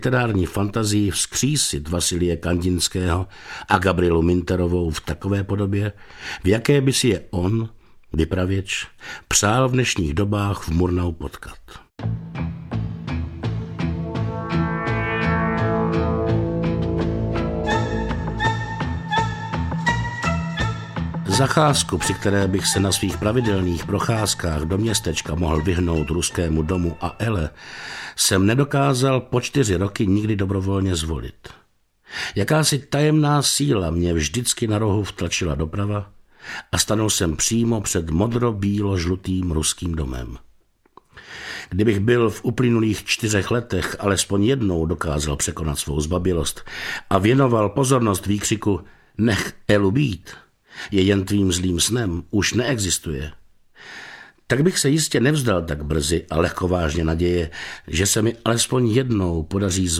literární fantazii vzkřísit Vasilije Kandinského a Gabrielu Minterovou v takové podobě, v jaké by si je on, vypravěč, přál v dnešních dobách v Murnau potkat. Zacházku, při které bych se na svých pravidelných procházkách do městečka mohl vyhnout ruskému domu a Ele, jsem nedokázal po 4 roky nikdy dobrovolně zvolit. Jakási tajemná síla mě vždycky na rohu vtlačila doprava a stanul jsem přímo před modro-bílo-žlutým ruským domem. Kdybych byl v uplynulých 4 letech alespoň jednou dokázal překonat svou zbabělost a věnoval pozornost výkřiku "Nech Elu být, je jen tvým zlým snem, už neexistuje", tak bych se jistě nevzdal tak brzy a lehkovážně naděje, že se mi alespoň jednou podaří